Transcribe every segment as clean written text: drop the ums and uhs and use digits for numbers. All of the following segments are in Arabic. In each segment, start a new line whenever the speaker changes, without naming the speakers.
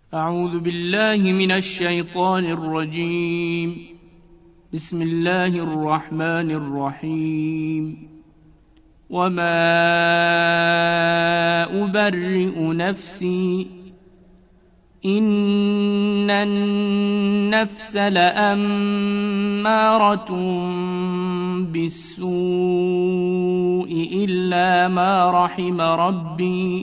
أعوذ بالله من الشيطان الرجيم. بسم الله الرحمن الرحيم. وما أبرئ نفسي إن النفس لأمارة بالسوء إلا ما رحم ربي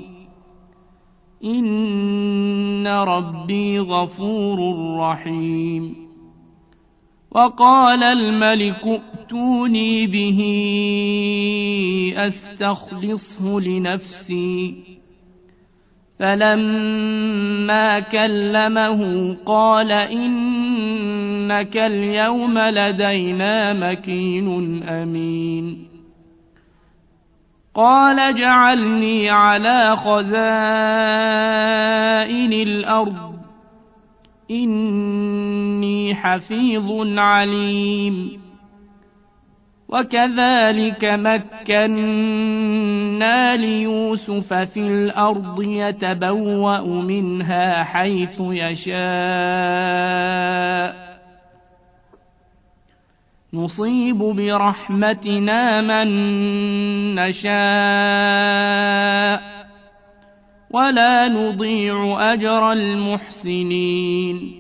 إن ربي غفور رحيم. وقال الملك ائتوني به أستخلصه لنفسي فلما كلمه قال إنك اليوم لدينا مكين أمين. قال اجعلني على خزائن الأرض إني حفيظ عليم. وكذلك مكنا ليوسف في الأرض يتبوأ منها حيث يشاء نصيب برحمتنا من نشاء ولا نضيع أجر المحسنين.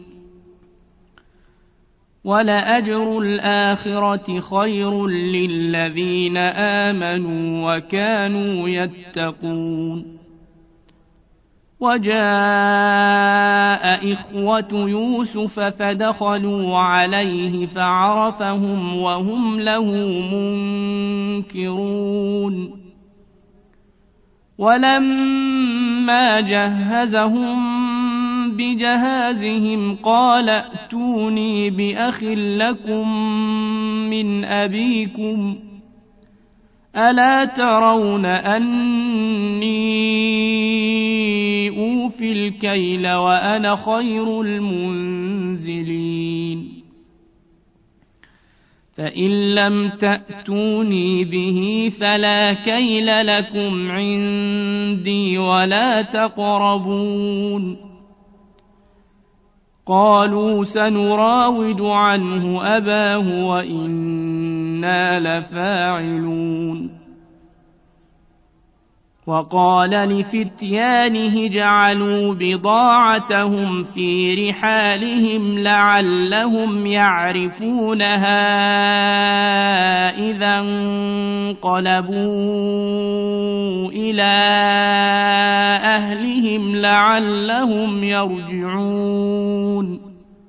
ولأجر الآخرة خير للذين آمنوا وكانوا يتقون. وجاء إخوة يوسف فدخلوا عليه فعرفهم وهم له منكرون. ولما جهزهم بجهازهم قال ائتوني بأخ لكم من أبيكم ألا ترون أني أوفي الكيل وأنا خير المنزلين. فإن لم تأتوني به فلا كيل لكم عندي ولا تقربون. قالوا سنراود عنه أباه وإنا لفاعلون. وقال لفتيانه جعلوا بضاعتهم في رحالهم لعلهم يعرفونها إذا انقلبوا إلى أهلهم لعلهم يرجعون.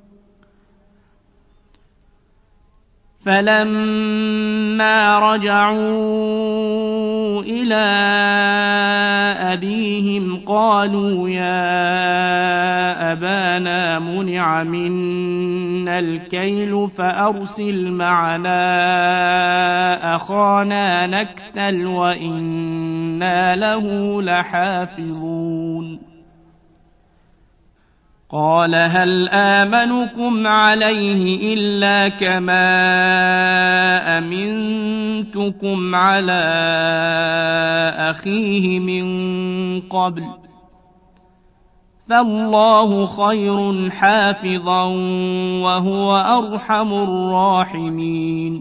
فلما رجعوا إلى أبيهم قالوا يا أبانا منع منا الكيل فأرسل معنا أخانا نكتل وإنا له لحافظون. قال هل آمنكم عليه إلا كما أمنتكم على أخيه من قبل فالله خير حافظا وهو أرحم الراحمين.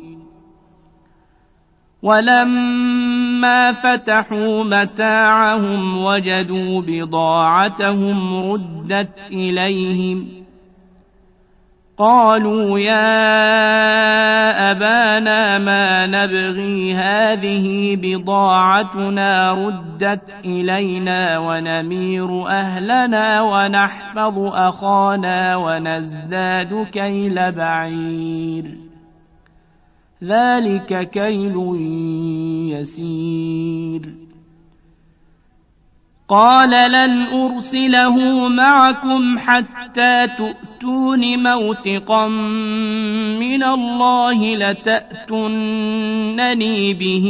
ولما فتحوا متاعهم وجدوا بضاعتهم ردت إليهم قالوا يا أبانا ما نبغي هذه بضاعتنا ردت إلينا ونمير أهلنا ونحفظ أخانا ونزداد كيل بعير ذلك كيل يسير. قال لن أرسله معكم حتى تؤتون موثقا من الله لتأتونني به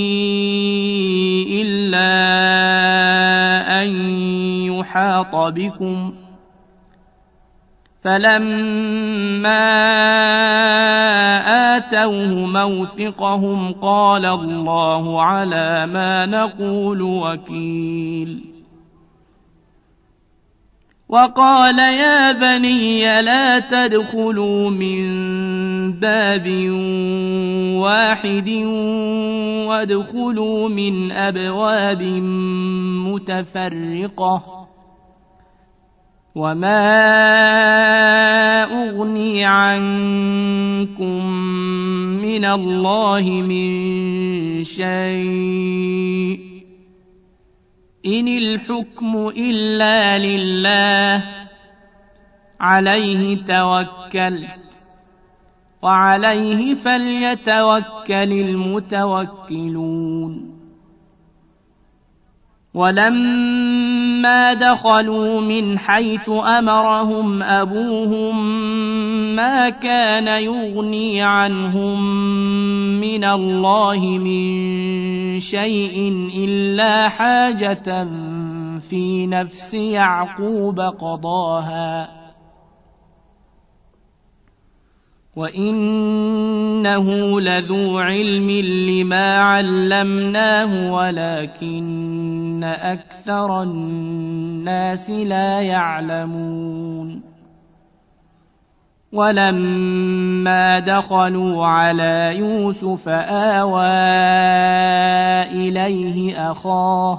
إلا أن يحاط بكم. فلما آتوه موثقهم قال الله على ما نقول وكيل. وقال يا بني لا تدخلوا من باب واحد وادخلوا من أبواب متفرقة وما أغني عنكم من الله من شيء إن الحكم إلا لله عليه توكلت وعليه فليتوكل المتوكلون ولما دخلوا من حيث أمرهم أبوهم ما كان يغني عنهم من الله من شيء إلا حاجة في نفس يعقوب قضاها وإنه لذو علم لما علمناه ولكن أكثر الناس لا يعلمون ولما دخلوا على يوسف آوى إليه أخاه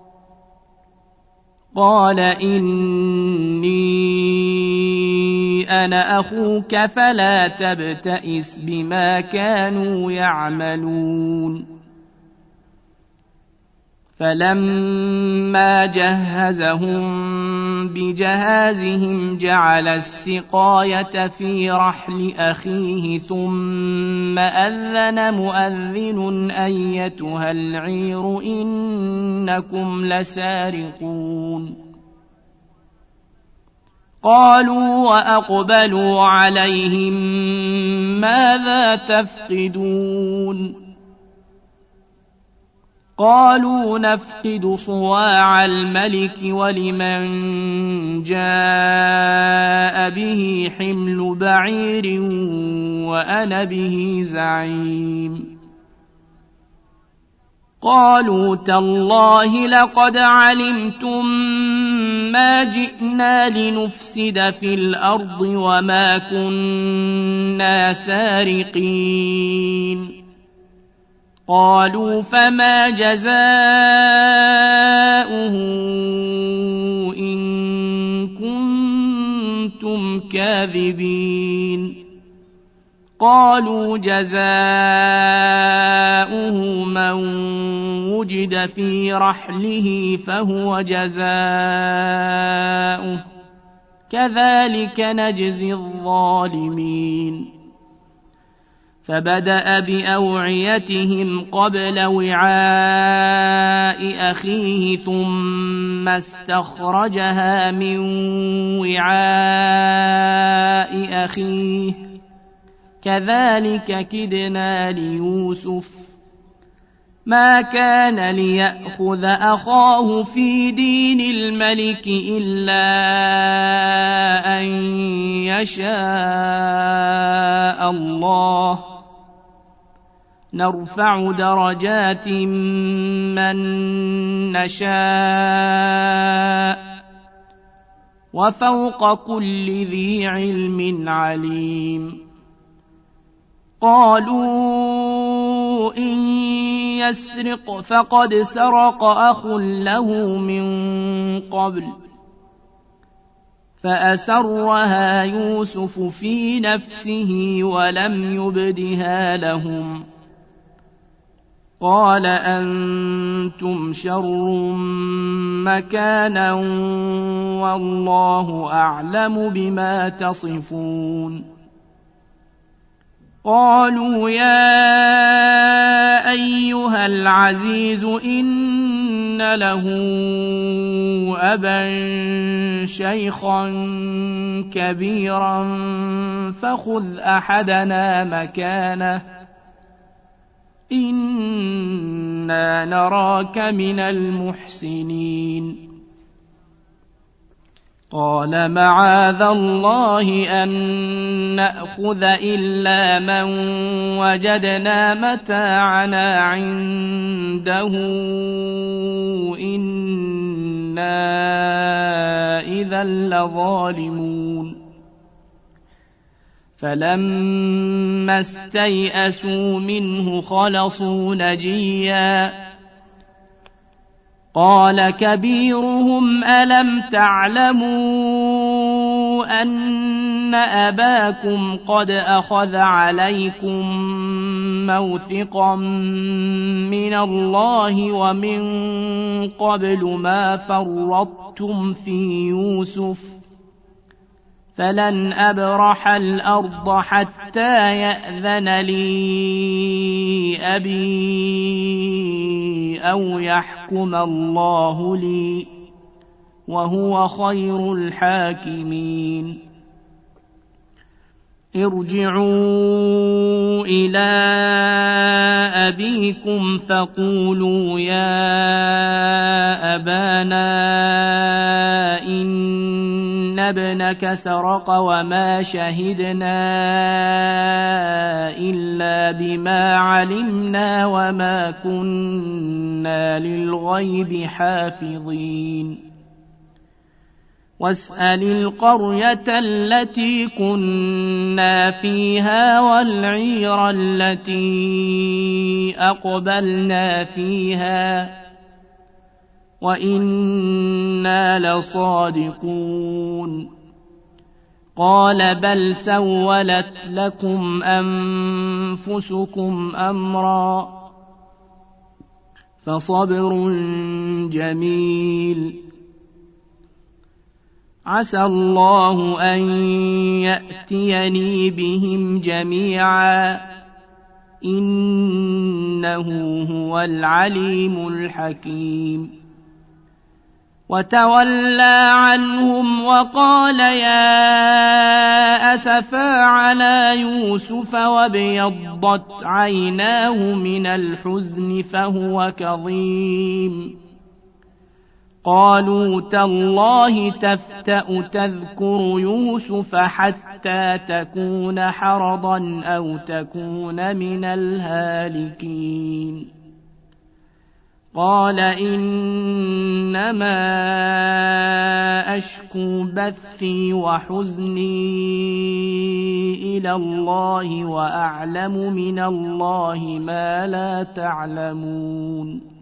قال إني أنا أخوك فلا تبتئس بما كانوا يعملون فلما جهزهم بجهازهم جعل السقاية في رحل أخيه ثم أذن مؤذن أيتها العير إنكم لسارقون قالوا وأقبلوا عليهم ماذا تفقدون قالوا نفقد صواع الملك ولمن جاء به حمل بعير وأنا به زعيم قالوا تالله لقد علمتم ما جئنا لنفسد في الأرض وما كنا سارقين قالوا فما جزاؤه إن كنتم كاذبين قالوا جزاؤه من وجد في رحله فهو جزاؤه كذلك نجزي الظالمين فبدأ بأوعيتهم قبل وعاء أخيه ثم استخرجها من وعاء أخيه كذلك كدنا ليوسف ما كان ليأخذ أخاه في دين الملك إلا أن يشاء الله نرفع درجات من نشاء وفوق كل ذي علم عليم قالوا إن يسرق فقد سرق أخ له من قبل فأسرها يوسف في نفسه ولم يبدها لهم قال أنتم شر مكانا والله أعلم بما تصفون قالوا يا أيها العزيز إن له أبا شيخا كبيرا فخذ أحدنا مكانه إنا نراك من المحسنين قال معاذ الله أن نأخذ إلا من وجدنا متاعنا عنده إنا إذا لظالمون فلما استيئسوا منه خلصوا نجيا قال كبيرهم ألم تعلموا أن أباكم قد أخذ عليكم موثقا من الله ومن قبل ما فرطتم في يوسف فلن أبرح الأرض حتى يأذن لي أبي أو يحكم الله لي وهو خير الحاكمين ارجعوا إلى أبيكم فقولوا يا أبانا إن ابنك سرق وما شهدنا إلا بما علمنا وما كنا للغيب حافظين واسأل القرية التي كنا فيها والعير التي أقبلنا فيها وإنا لصادقون قال بل سولت لكم أنفسكم أمرا فصبر جميل عسى الله أن يأتيني بهم جميعا إنه هو العليم الحكيم وتولى عنهم وقال يا أسفا على يوسف وابيضت عيناه من الحزن فهو كظيم قالوا تالله تفتأ تذكر يوسف حتى تكون حرضا أو تكون من الهالكين قال إنما أشكو بثي وحزني إلى الله وأعلم من الله ما لا تعلمون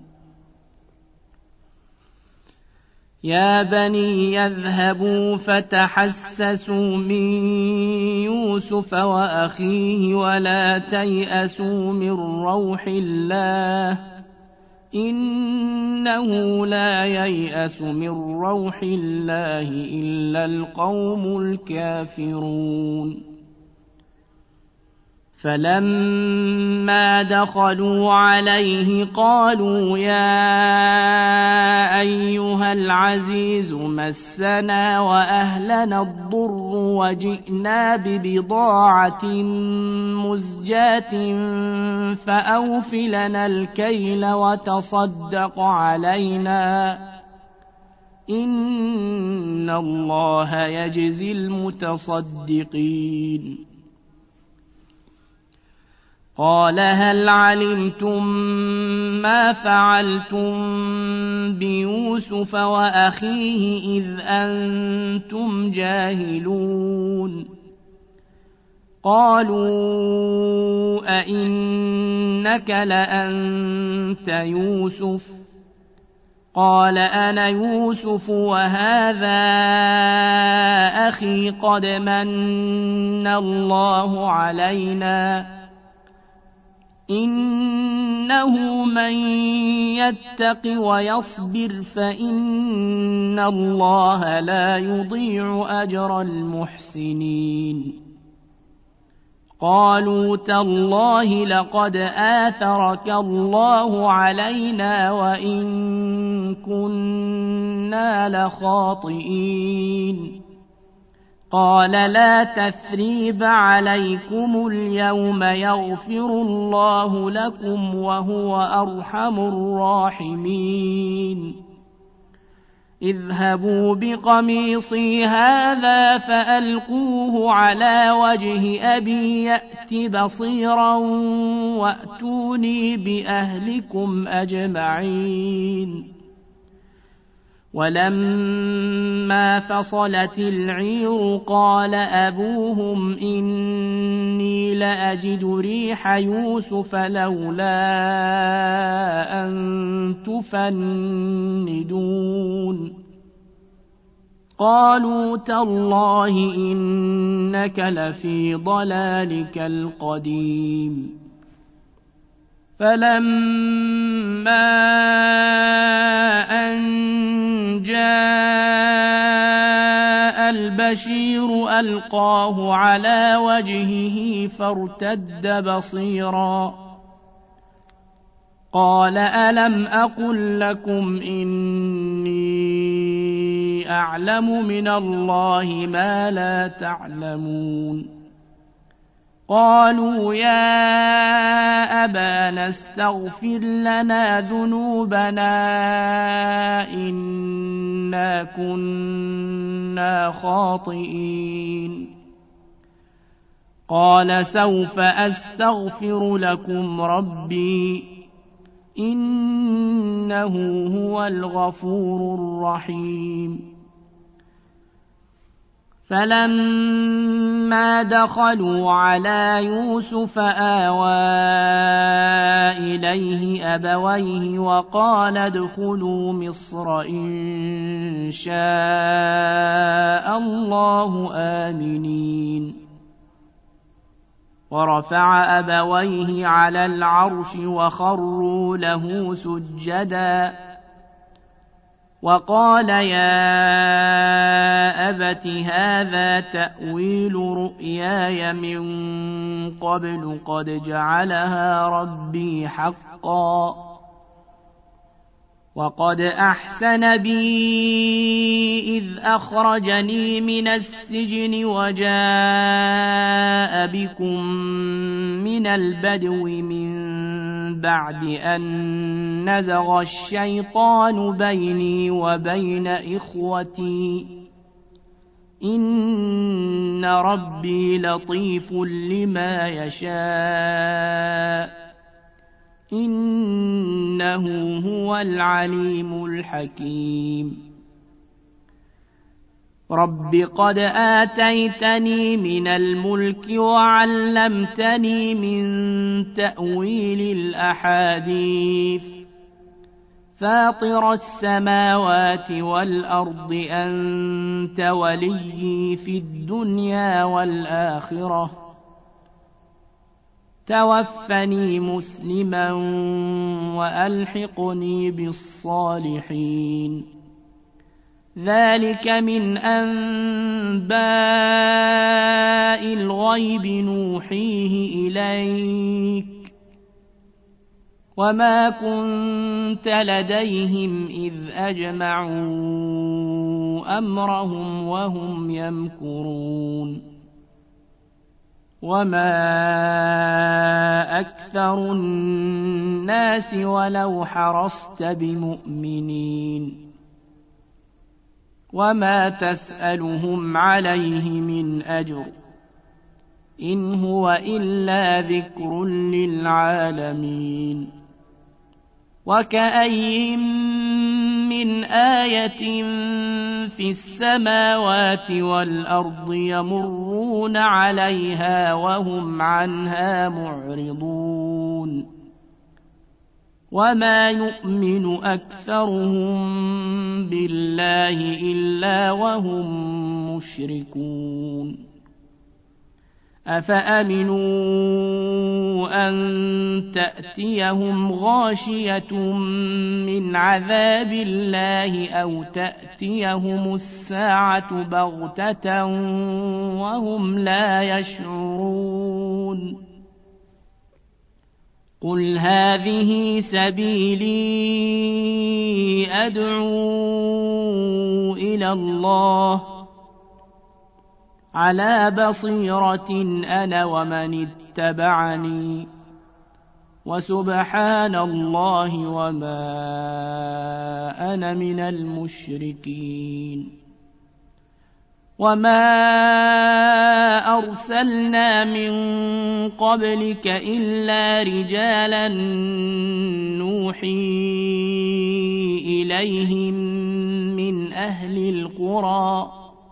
يا بني يذهبوا فتحسسوا من يوسف وأخيه ولا تيأسوا من روح الله إنه لا ييأس من روح الله إلا القوم الكافرون فلما دخلوا عليه قالوا يا أيها العزيز مسنا وأهلنا الضر وجئنا ببضاعة مزجاة فأوف لنا الكيل وتصدق علينا إن الله يجزي المتصدقين قال هل علمتم ما فعلتم بيوسف وأخيه إذ أنتم جاهلون قالوا أئنك لأنت يوسف قال أنا يوسف وهذا أخي قد من الله علينا إنه من يتق ويصبر فإن الله لا يضيع أجر المحسنين قالوا تالله لقد آثرك الله علينا وإن كنا لخاطئين قال لا تثريب عليكم اليوم يغفر الله لكم وهو أرحم الراحمين اذهبوا بقميصي هذا فألقوه على وجه أبي يأت بصيرا وأتوني بأهلكم أجمعين ولما فصلت العير قال أبوهم إني لأجد ريح يوسف لولا أن تفندون قالوا تالله إنك لفي ضلالك القديم فلما أن جاء البشير ألقاه على وجهه فارتد بصيرا قال ألم أقل لكم إني أعلم من الله ما لا تعلمون قالوا يا أبانا استغفر لنا ذنوبنا إنا كنا خاطئين قال سوف أستغفر لكم ربي إنه هو الغفور الرحيم فلما دخلوا على يوسف آوى إليه أبويه وقال ادخلوا مصر إن شاء الله آمنين ورفع أبويه على العرش وخروا له سجدا وقال يا أبت هذا تأويل رؤياي من قبل قد جعلها ربي حقا وقد أحسن بي إذ أخرجني من السجن وجاء بكم من البدو من بعد أن نزغ الشيطان بيني وبين إخوتي إن ربي لطيف لما يشاء إنه هو العليم الحكيم رب قد آتيتني من الملك وعلمتني من تأويل الأحاديث فاطر السماوات والأرض أنت وليي في الدنيا والآخرة توفني مسلما وألحقني بالصالحين ذلك من أنباء الغيب نوحيه إليك وما كنت لديهم إذ أجمعوا أمرهم وهم يمكرون وما أكثر الناس ولو حرصت بمؤمنين وما تسألهم عليه من أجر إن هو إلا ذكر للعالمين وكأي من آية في السماوات والأرض يمرون عليها وهم عنها معرضون وما يؤمن أكثرهم بالله إلا وهم مشركون أفأمنوا أن تأتيهم غاشية من عذاب الله أو تأتيهم الساعة بغتة وهم لا يشعرون قل هذه سبيلي أدعو إلى الله على بصيرة أنا ومن اتبعني وسبحان الله وما أنا من المشركين وما أرسلنا من قبلك إلا رجالا نوحي إليهم من أهل القرى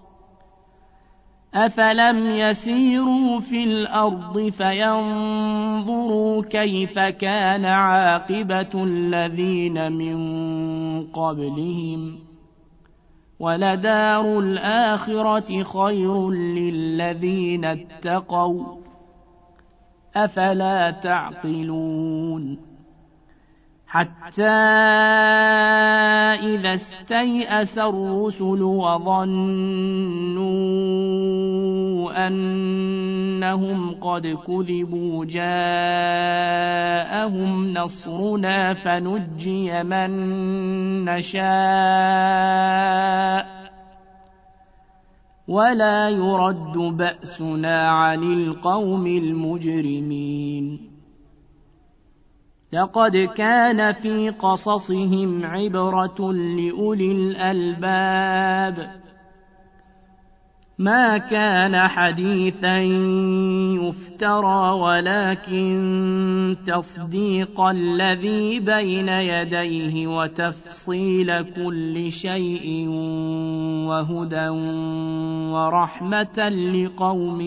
أفلم يسيروا في الأرض فينظروا كيف كان عاقبة الذين من قبلهم ولدار الآخرة خير للذين اتقوا أفلا تعقلون حتى إذا استيأس الرسل وظنوا أنهم قد كذبوا جاءهم نصرنا فنجي من نشاء ولا يرد بأسنا عن القوم المجرمين لقد كان في قصصهم عبرة لأولي الألباب ما كان حديثا يفترى ولكن تصديق الذي بين يديه وتفصيل كل شيء وهدى ورحمة لقوم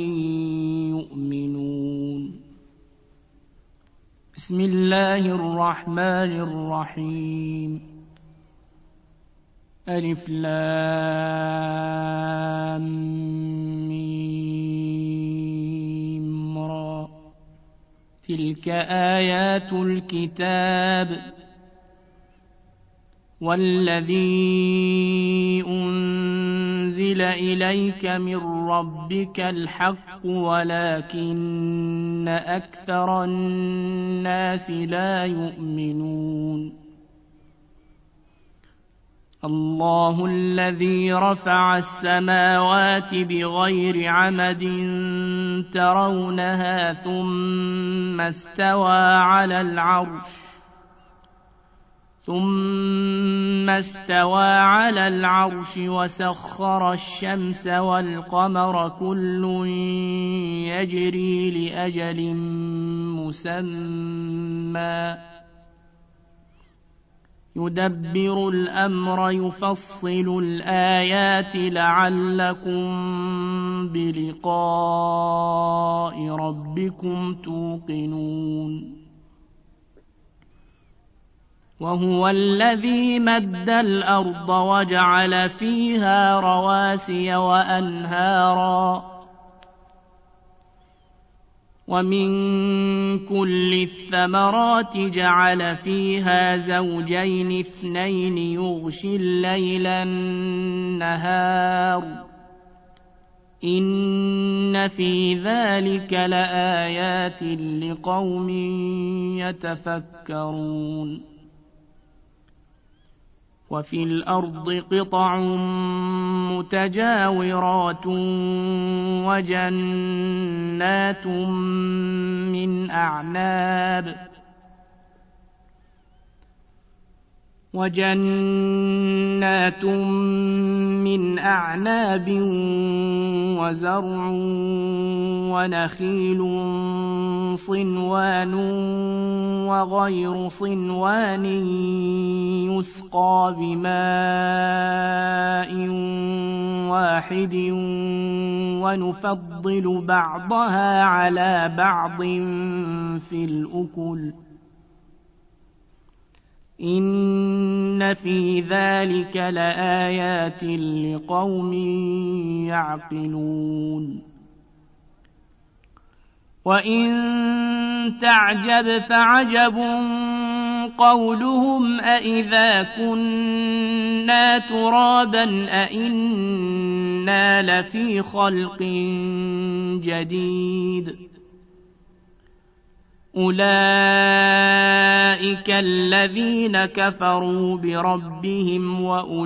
يؤمنون بسم الله الرحمن الرحيم ألف لام ميم را تلك آيات الكتاب والذي أنزل إليك من ربك الحق ولكن أكثر الناس لا يؤمنون الله الذي رفع السماوات بغير عمد ترونها ثم استوى على العرش وسخر الشمس والقمر كل يجري لأجل مسمى يدبر الأمر يفصل الآيات لعلكم بلقاء ربكم توقنون وهو الذي مد الأرض وجعل فيها رواسي وأنهارا ومن كل الثمرات جعل فيها زوجين اثنين يغشي الليل النهار إن في ذلك لآيات لقوم يتفكرون وفي الأرض قطع متجاورات وجنات من أعناب وزرع ونخيل صنوان وغير صنوان يسقى بماء واحد ونفضل بعضها على بعض في الأكل إن في ذلك لآيات لقوم يعقلون وإن تعجب فعجب قولهم أإذا كنا ترابا أإنا لفي خلق جديد أولئك الذين كفروا بربهم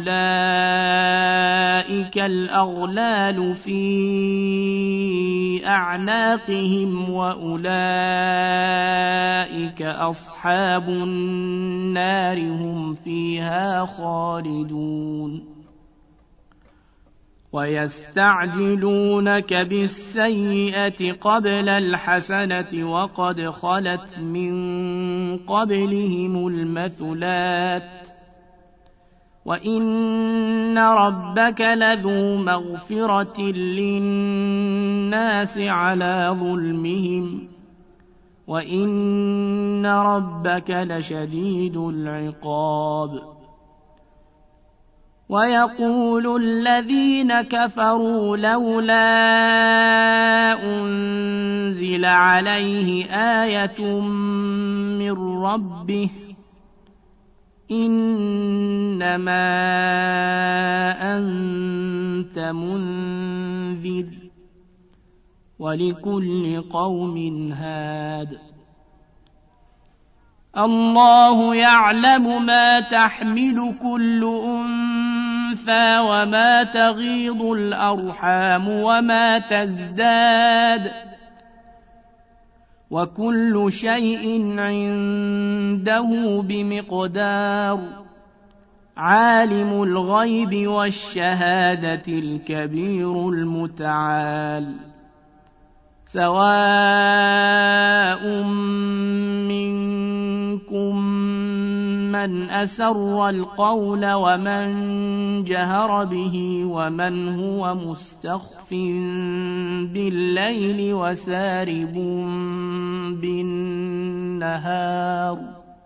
وأولئك الأغلال في أعناقهم وأولئك أصحاب النار هم فيها خالدون ويستعجلونك بالسيئة قبل الحسنة وقد خلت من قبلهم المثلات وإن ربك لذو مغفرة للناس على ظلمهم وإن ربك لشديد العقاب ويقول الذين كفروا لولا أنزل عليه آية من ربه إنما أنت منذر ولكل قوم هاد الله يعلم ما تحمل كل أنثى وما تغيض الأرحام وما تزداد وكل شيء عنده بمقدار عالم الغيب والشهادة الكبير المتعال سواء منكم من أسر القول ومن جهر به ومن هو مستخف بالليل وسارب بالنهار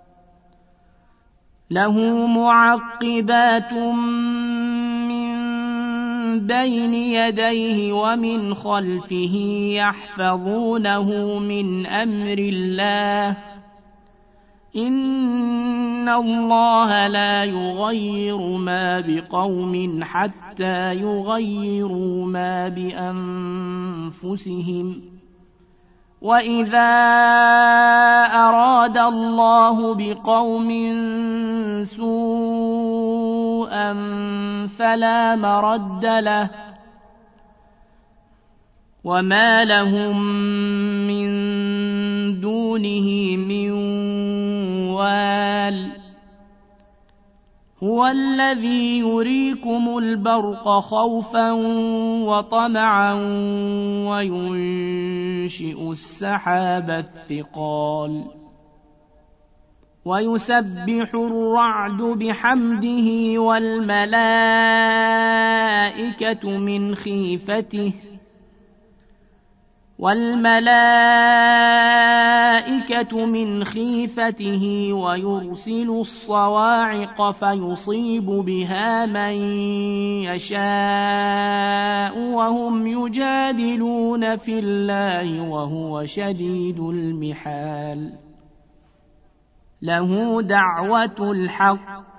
له معقبات من بين يديه ومن خلفه يحفظونه من أمر الله إن الله لا يغير ما بقوم حتى يغيروا ما بأنفسهم وإذا أراد الله بقوم سوءا فلا مرد له وما لهم من دونه من وال هو الذي يريكم البرق خوفا وطمعا وينشئ السحاب الثقال ويسبح الرعد بحمده والملائكة من خيفته ويرسل الصواعق فيصيب بها من يشاء وهم يجادلون في الله وهو شديد المحال له دعوة الحق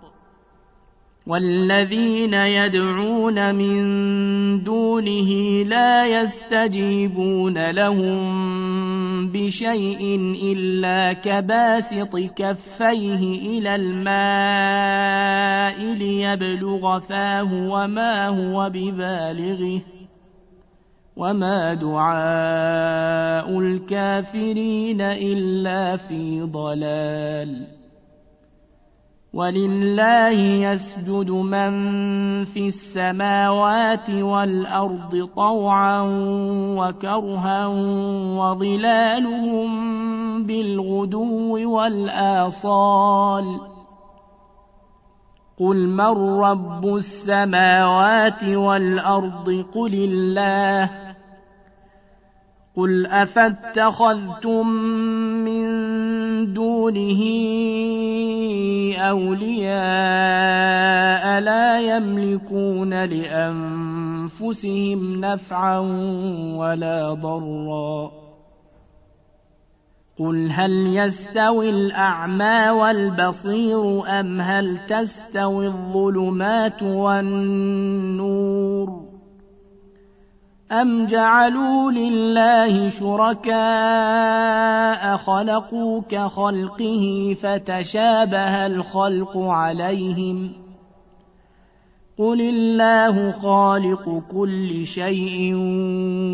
والذين يدعون من دونه لا يستجيبون لهم بشيء إلا كباسط كفيه إلى الماء ليبلغ فاه وما هو ببالغه وما دعاء الكافرين إلا في ضلال ولله يسجد من في السماوات والأرض طوعا وكرها وظلالهم بالغدو والآصال قل من رب السماوات والأرض قل الله قل أفاتخذتم من دونه أولياء لا يملكون لأنفسهم نفعا ولا ضرا قل هل يستوي الأعمى والبصير أم هل تستوي الظلمات والنور أم جعلوا لله شركاء خلقوا كخلقه فتشابه الخلق عليهم قل الله خالق كل شيء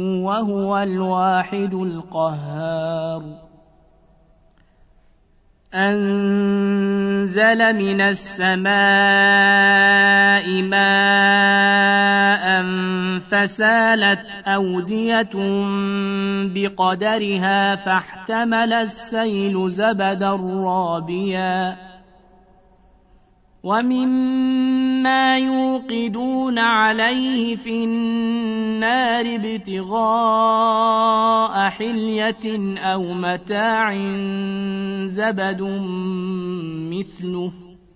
وهو الواحد القهار أنزل من السماء ماء فسالت أودية بقدرها فاحتمل السيل زبدا رابيا ومما يوقدون عليه في النار ابتغاء حلية أو متاع زبد مثله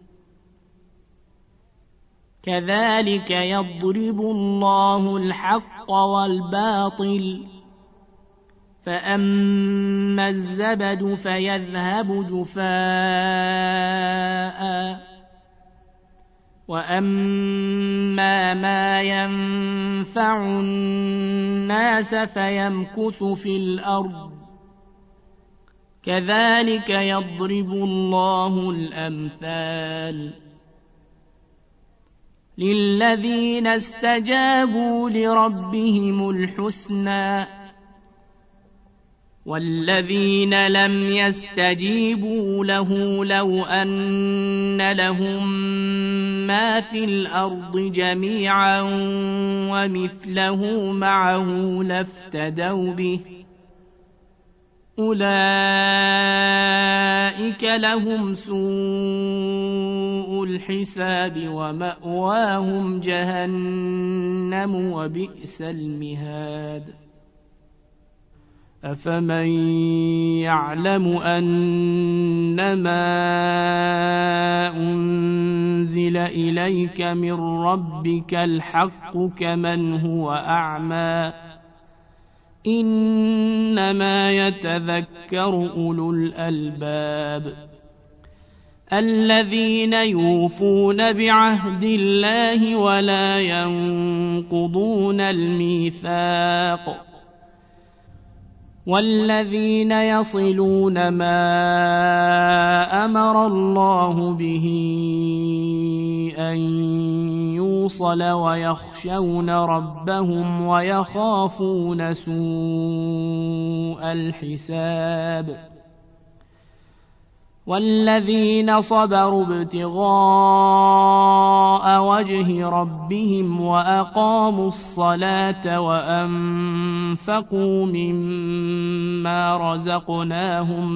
كذلك يضرب الله الحق والباطل فأما الزبد فيذهب جفاء وأما ما ينفع الناس فيمكث في الأرض كذلك يضرب الله الأمثال للذين استجابوا لربهم الحسنى والذين لم يستجيبوا له لو أن لهم ما في الأرض جميعا ومثله معه لافتدوا به أولئك لهم سوء الحساب ومأواهم جهنم وبئس المهاد أفمن يعلم أنما أنزل إليك من ربك الحق كمن هو أعمى إنما يتذكر أولو الألباب الذين يوفون بعهد الله ولا ينقضون الميثاق والذين يصلون ما أمر الله به أن يوصل ويخشون ربهم ويخافون سوء الحساب والذين صبروا ابتغاء وجه ربهم وأقاموا الصلاة وأنفقوا مما رزقناهم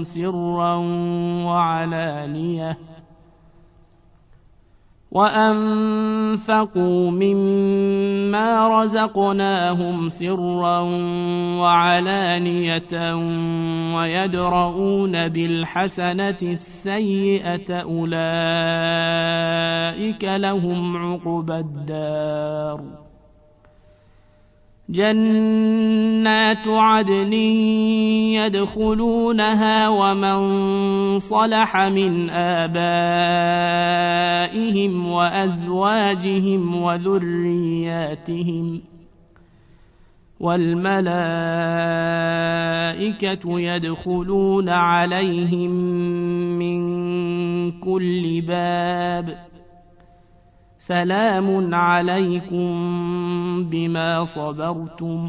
سرا وعلانية ويدرؤون بالحسنة السيئة أولئك لهم عقبى الدار جنات عدن يدخلونها ومن صلح من آبائهم وأزواجهم وذرياتهم والملائكة يدخلون عليهم من كل باب سلام عليكم بما صبرتم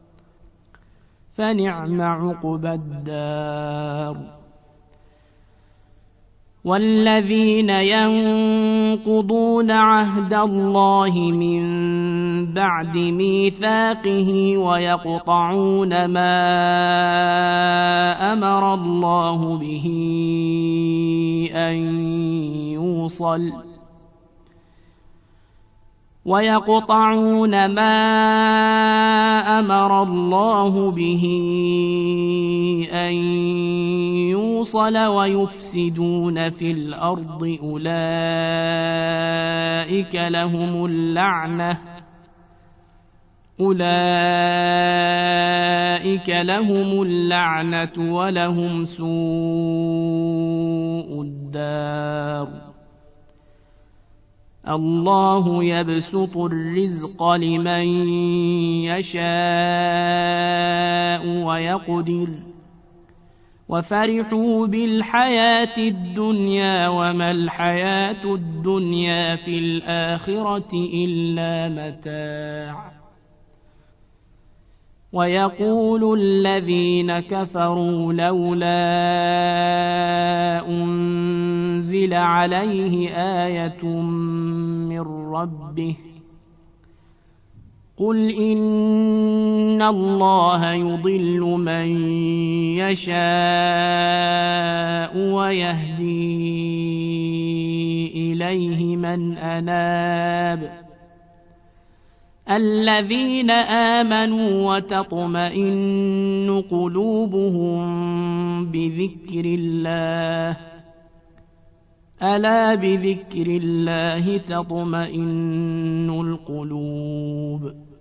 فنعم عقبى الدار والذين ينقضون عهد الله من بعد ميثاقه ويقطعون ما أمر الله به أن يوصل ويفسدون في الأرض أولئك لهم اللعنة ولهم سوء الدار الله يبسط الرزق لمن يشاء ويقدر وفرحوا بالحياة الدنيا وما الحياة الدنيا في الآخرة إلا متاع ويقول الذين كفروا لولا أنزل عليه آية من ربه قل إن الله يضل من يشاء ويهدي إليه من أناب الذين آمنوا وتطمئن قلوبهم بذكر الله ألا بذكر الله تطمئن القلوب